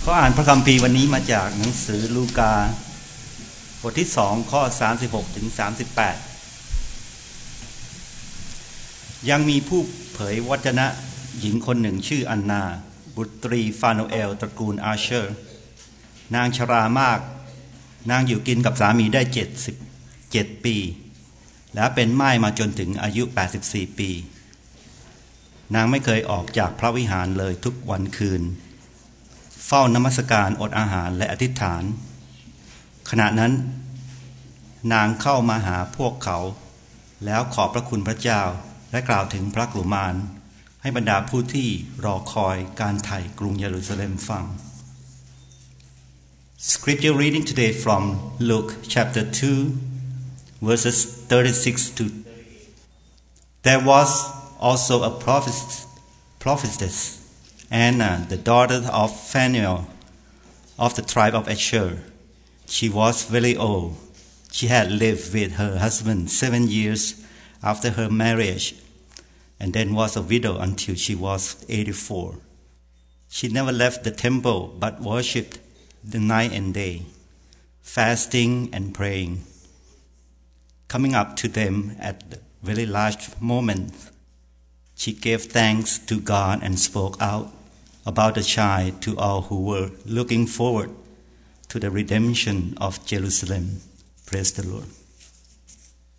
ขออ่านพระคัมภีร์วันนี้มาจากหนังสือลูกาบทที่2ข้อ36ถึง38ยังมีผู้เผยวจนะหญิงคนหนึ่งชื่ออันนาบุตรีฟาโนเอลตระกูลอาเชอร์นางชรามากนางอยู่กินกับสามีได้77 ปีและเป็นม่ายมาจนถึงอายุ84 ปีนางไม่เคยออกจากพระวิหารเลยทุกวันคืนเฝ้านมัสการอดอาหารและอธิษฐานขณะนั้นนางเข้ามาหาพวกเขาแล้วขอบพระคุณพระเจ้าและกล่าวถึงพระกรุมารให้บรรดาผู้ที่รอคอยการไถ่กรุงเยรูซาเล็มฟัง Scripture reading today from Luke chapter 2 verses 36 to There was also a prophetess Anna, the daughter of Phanuel of the tribe of Asher. She was very old. She had lived with her husband 7 years after her marriage and then was a widow until she was 84. She never left the temple but worshipped the night and day, fasting and praying. Coming up to them at the very last moment, she gave thanks to God and spoke out about the child to all who were looking forward to the redemption of Jerusalem. Praise the Lord.